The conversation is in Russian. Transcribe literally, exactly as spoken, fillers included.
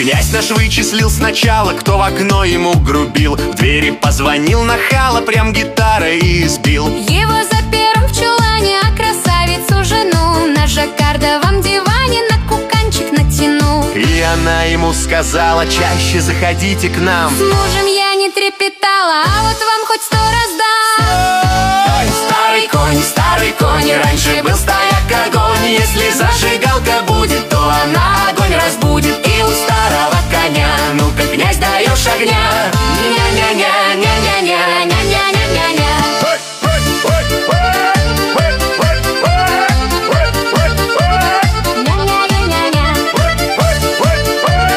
Князь наш вычислил сначала, кто в окно ему грубил. В двери позвонил нахало, прям гитарой избил. Его запером в чулане, а красавицу жену на жаккардовом диване на куканчик натянул. И она ему сказала: чаще заходите к нам. С мужем я не трепетала, а вот вам хоть сто раз дам. Ой, старый конь, старый конь, раньше был стояк огонь. Если зажигалка будет, то она огонь разбудит.